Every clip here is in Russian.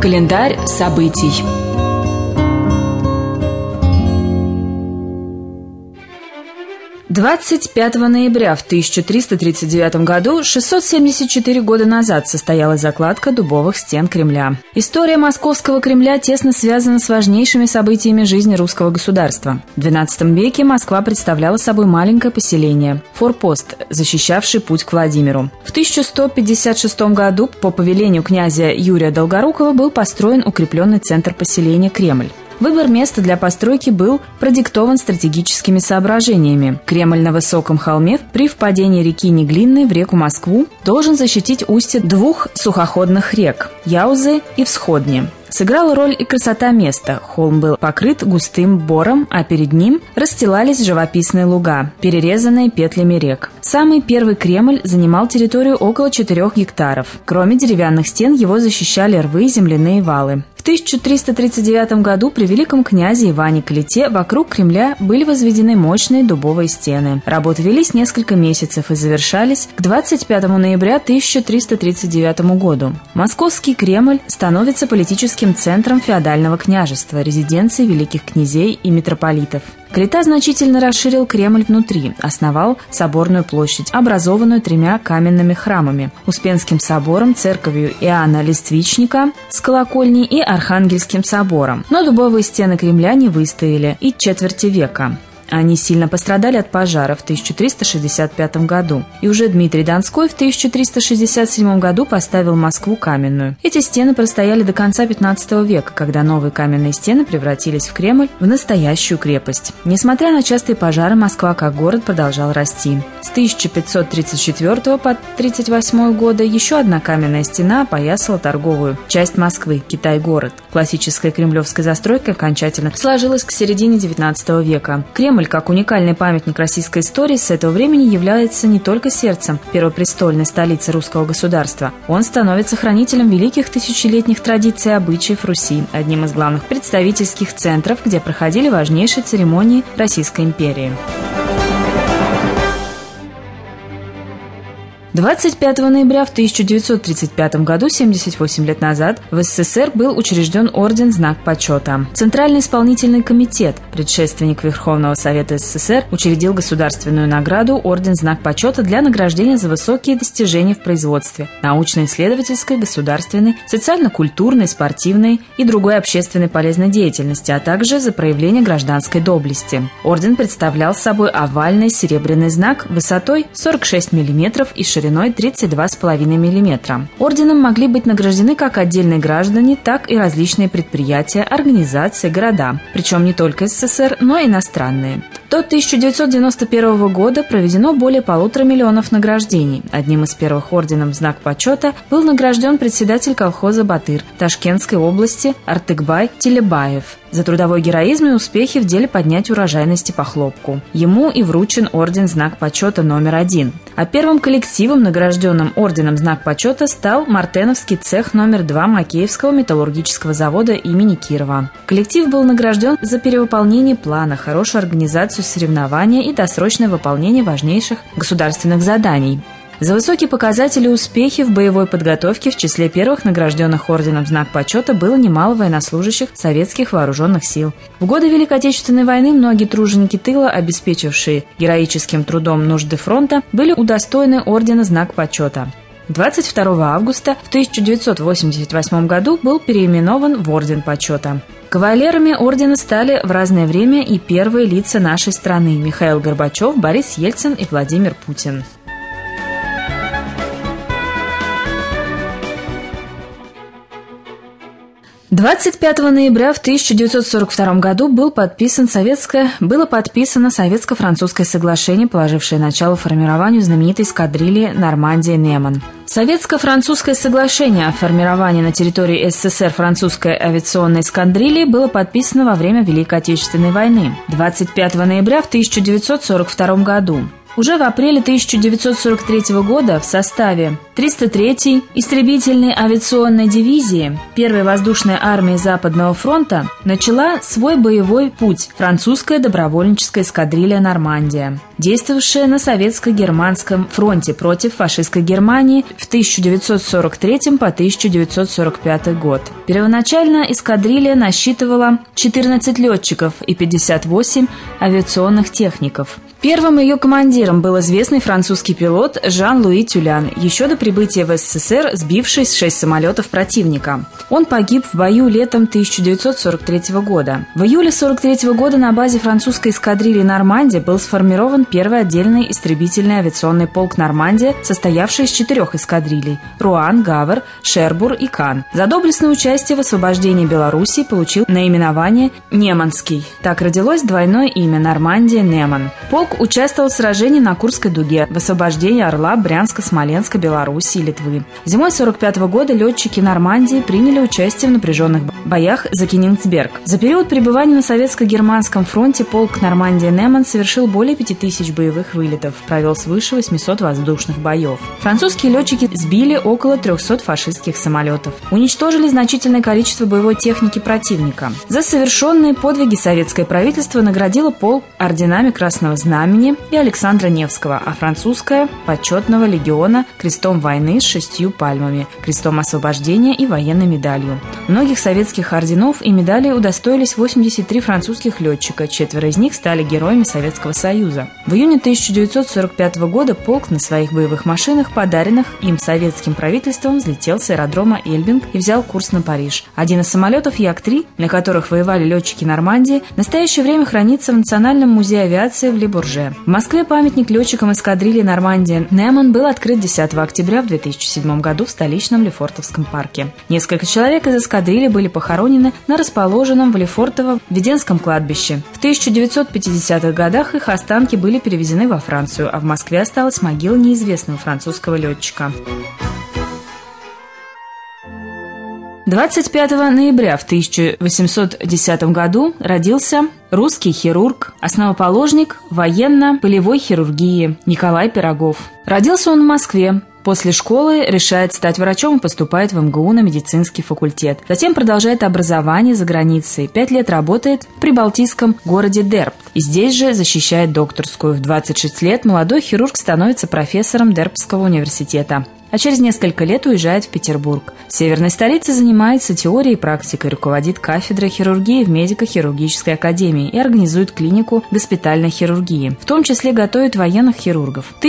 Календарь событий. 25 ноября в 1339 году, 674 года назад, состоялась закладка дубовых стен Кремля. История Московского Кремля тесно связана с важнейшими событиями жизни русского государства. В XII веке Москва представляла собой маленькое поселение – форпост, защищавший путь к Владимиру. В 1156 году по повелению князя Юрия Долгорукова был построен укрепленный центр поселения Кремль. Выбор места для постройки был продиктован стратегическими соображениями. Кремль на высоком холме при впадении реки Неглинной в реку Москву должен защитить устье двух сухоходных рек – Яузы и Всходни. Сыграла роль и красота места. Холм был покрыт густым бором, а перед ним расстилались живописные луга, перерезанные петлями рек. Самый первый Кремль занимал территорию около 4 гектаров. Кроме деревянных стен его защищали рвы и земляные валы. В 1339 году при великом князе Иване Калите вокруг Кремля были возведены мощные дубовые стены. Работы велись несколько месяцев и завершались к 25 ноября 1339 году. Московский Кремль становится политическим центром феодального княжества, резиденцией великих князей и митрополитов. Калита значительно расширил Кремль внутри, основал соборную площадь, образованную 3 каменными храмами – Успенским собором, церковью Иоанна Листвичника с колокольней и Архангельским собором. Но дубовые стены Кремля не выстояли и четверти века. Они сильно пострадали от пожара в 1365 году, и уже Дмитрий Донской в 1367 году поставил Москву каменную. Эти стены простояли до конца XV века, когда новые каменные стены превратились в Кремль в настоящую крепость. Несмотря на частые пожары, Москва как город продолжал расти. С 1534 по 1938 года еще одна каменная стена опоясала торговую часть Москвы – Китай-город. Классическая кремлевская застройка окончательно сложилась к середине XIX века. Кремль, как уникальный памятник российской истории, с этого времени является не только сердцем первопрестольной столицы русского государства. Он становится хранителем великих тысячелетних традиций и обычаев Руси, одним из главных представительских центров, где проходили важнейшие церемонии Российской империи. 25 ноября в 1935 году, 78 лет назад, в СССР был учрежден орден «Знак почета». Центральный исполнительный комитет, предшественник Верховного Совета СССР, учредил государственную награду орден «Знак почета» для награждения за высокие достижения в производстве, научно-исследовательской, государственной, социально-культурной, спортивной и другой общественной полезной деятельности, а также за проявление гражданской доблести. Орден представлял собой овальный серебряный знак высотой 46 мм и шириной 32,5 мм. Орденом могли быть награждены как отдельные граждане, так и различные предприятия, организации, города, причем не только СССР, но и иностранные. До 1991 года проведено более 1,5 миллиона награждений. Одним из первых орденом «Знак почета» был награжден председатель колхоза «Батыр» Ташкентской области Артыкбай Телебаев за трудовой героизм и успехи в деле поднятия урожайности по хлопку. Ему и вручен орден «Знак почета» номер 1. А первым коллективом, награжденным орденом «Знак почета», стал Мартеновский цех номер 2 Макеевского металлургического завода имени Кирова. Коллектив был награжден за перевыполнение плана, хорошую организацию соревнования и досрочное выполнение важнейших государственных заданий. За высокие показатели и успехи в боевой подготовке в числе первых награжденных орденом «Знак почета» было немало военнослужащих советских вооруженных сил. В годы Великой Отечественной войны многие труженики тыла, обеспечившие героическим трудом нужды фронта, были удостоены ордена «Знак почета». 22 августа в 1988 году был переименован в Орден почета. Кавалерами ордена стали в разное время и первые лица нашей страны – Михаил Горбачев, Борис Ельцин и Владимир Путин. 25 ноября в 1942 году было подписано Советско-французское соглашение, положившее начало формированию знаменитой эскадрильи «Нормандия-Неман». Советско-французское соглашение о формировании на территории СССР французской авиационной эскадрильи было подписано во время Великой Отечественной войны 25 ноября в 1942 году. Уже в апреле 1943 года в составе 303-й истребительной авиационной дивизии 1-й воздушной армии Западного фронта начала свой боевой путь французская добровольческая эскадрилья «Нормандия», действовавшая на советско-германском фронте против фашистской Германии в 1943 по 1945 год. Первоначально эскадрилья насчитывала 14 летчиков и 58 авиационных техников. Первым ее командиром был известный французский пилот Жан-Луи Тюлян, еще до прибытия в СССР сбивший 6 самолетов противника. Он погиб в бою летом 1943 года. В июле 1943 года на базе французской эскадрильи «Нормандия» был сформирован первый отдельный истребительный авиационный полк «Нормандия», состоявший из 4 эскадрилей – Руан, Гавр, Шербур и Кан. За доблестное участие в освобождении Белоруссии получил наименование «Неманский». Так родилось двойное имя «Нормандия-Неман». Полк участвовал в сражении на Курской дуге, в освобождении Орла, Брянска, Смоленска, Белоруссии и Литвы. Зимой 1945 года летчики «Нормандии» приняли участие в напряженных боях за Кенигсберг. За период пребывания на советско-германском фронте полк «Нормандия-Неман» совершил более 5000 боевых вылетов, провел свыше 800 воздушных боев. Французские летчики сбили около 300 фашистских самолетов. Уничтожили значительное количество боевой техники противника. За совершенные подвиги советское правительство наградило полк орденами Красного Знамени и Александра Невского, а французское – почетного легиона, крестом войны с 6 пальмами, крестом освобождения и военной медалью. Многих советских орденов и медалей удостоились 83 французских летчика, 4 из них стали героями Советского Союза. В июне 1945 года полк на своих боевых машинах, подаренных им советским правительством, взлетел с аэродрома Эльбинг и взял курс на Париж. Один из самолетов Як-3, на которых воевали летчики Нормандии, в настоящее время хранится в Национальном музее авиации в Ле-Бурже. В Москве памятник летчикам эскадрильи «Нормандия-Неман» был открыт 10 октября в 2007 году в столичном Лефортовском парке. Несколько человек из эскадрильи были похоронены на расположенном в Лефортово Введенском кладбище. В 1950-х годах их останки были перевезены во Францию, а в Москве осталась могила неизвестного французского летчика. 25 ноября в 1810 году родился русский хирург, основоположник военно-полевой хирургии Николай Пирогов. Родился он в Москве. После школы решает стать врачом и поступает в МГУ на медицинский факультет. Затем продолжает образование за границей. 5 лет работает в прибалтийском городе Дербт. И здесь же защищает докторскую. В 26 лет молодой хирург становится профессором Дербтского университета. А через несколько лет уезжает в Петербург. В северной столице занимается теорией и практикой, руководит кафедрой хирургии в медико-хирургической академии и организует клинику госпитальной хирургии. В том числе готовит военных хирургов. В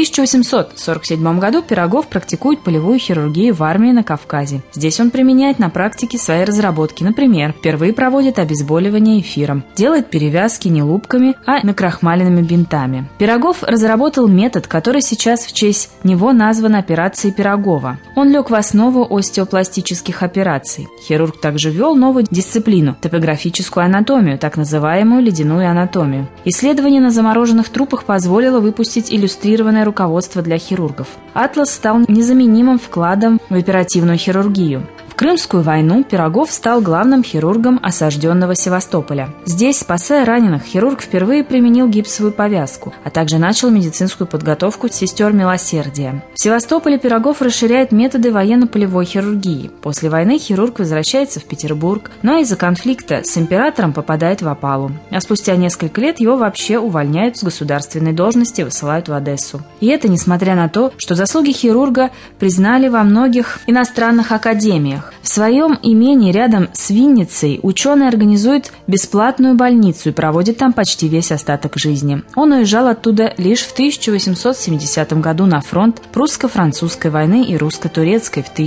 1847 году Пирогов практикует полевую хирургию в армии на Кавказе. Здесь он применяет на практике свои разработки. Например, впервые проводит обезболивание эфиром, делает перевязки не лупками, а накрахмаленными бинтами. Пирогов разработал метод, который сейчас в честь него назван операцией Пирогова. Он лег в основу остеопластических операций. Хирург также ввел новую дисциплину – топографическую анатомию, так называемую ледяную анатомию. Исследование на замороженных трупах позволило выпустить иллюстрированное руководство для хирургов. «Атлас» стал незаменимым вкладом в оперативную хирургию. В Крымскую войну Пирогов стал главным хирургом осажденного Севастополя. Здесь, спасая раненых, хирург впервые применил гипсовую повязку, а также начал медицинскую подготовку сестер милосердия. В Севастополе Пирогов расширяет методы военно-полевой хирургии. После войны хирург возвращается в Петербург, но из-за конфликта с императором попадает в опалу. А спустя несколько лет его вообще увольняют с государственной должности и высылают в Одессу. И это несмотря на то, что заслуги хирурга признали во многих иностранных академиях. В своем имении рядом с Винницей ученый организует бесплатную больницу и проводит там почти весь остаток жизни. Он уезжал оттуда лишь в 1870 году на фронт прусско-французской войны и русско-турецкой в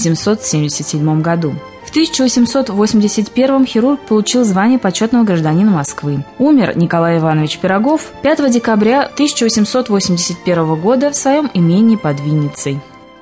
1877 году. В 1881 хирург получил звание почетного гражданина Москвы. Умер Николай Иванович Пирогов 5 декабря 1881 года в своем имении под Винницей.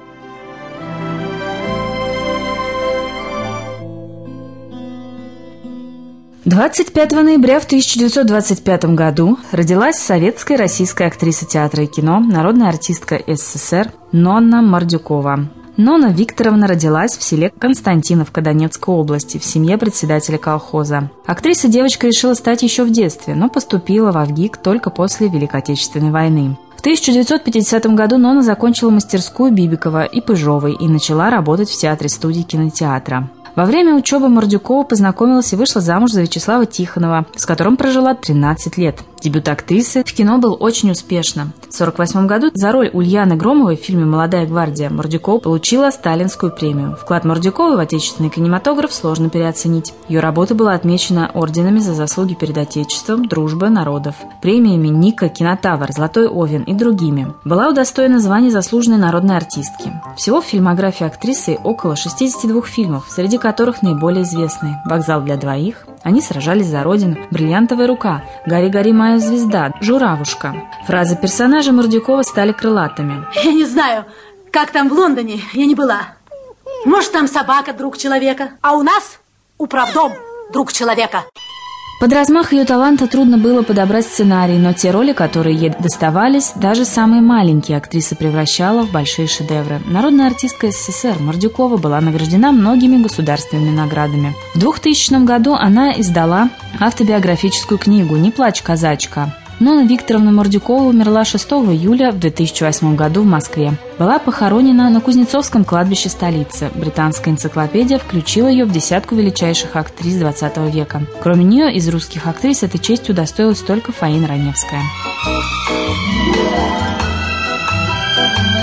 25 ноября в 1925 году родилась советская российская актриса театра и кино, народная артистка СССР Нонна Мордюкова. Нонна Викторовна родилась в селе Константиновка Донецкой области в семье председателя колхоза. Актриса девочка решила стать еще в детстве, но поступила в ВГИК только после Великой Отечественной войны. В 1950 году Нона закончила мастерскую Бибикова и Пыжовой и начала работать в театре-студии кинотеатра. Во время учебы Мордюкова познакомилась и вышла замуж за Вячеслава Тихонова, с которым прожила 13 лет. Дебют актрисы в кино был очень успешным. В 1948 году за роль Ульяны Громовой в фильме «Молодая гвардия» Мордюкова получила Сталинскую премию. Вклад Мордюковой в отечественный кинематограф сложно переоценить. Ее работа была отмечена орденами за заслуги перед Отечеством, дружбой народов, премиями Ника, Кинотавр, Золотой Овен и другими. Была удостоена звания заслуженной народной артистки. Всего в фильмографии актрисы около 62 фильмов, среди которых наиболее известные «Вокзал для двоих», «Они сражались за родину», «Бриллиантовая рука», «Гори, гори, моя звезда», «Журавушка». Фразы персонажа Мордюкова стали крылатыми. Я не знаю, как там в Лондоне, я не была. Может, там собака друг человека, а у нас управдом друг человека. Под размах ее таланта трудно было подобрать сценарий, но те роли, которые ей доставались, даже самые маленькие, актриса превращала в большие шедевры. Народная артистка СССР Мордюкова была награждена многими государственными наградами. В 2000 году она издала автобиографическую книгу «Не плачь, казачка». Нона Викторовна Мордюкова умерла 6 июля в 2008 году в Москве. Была похоронена на Кузнецовском кладбище столицы. Британская энциклопедия включила ее в десятку величайших актрис XX века. Кроме нее, из русских актрис этой честью удостоилась только Фаина Раневская.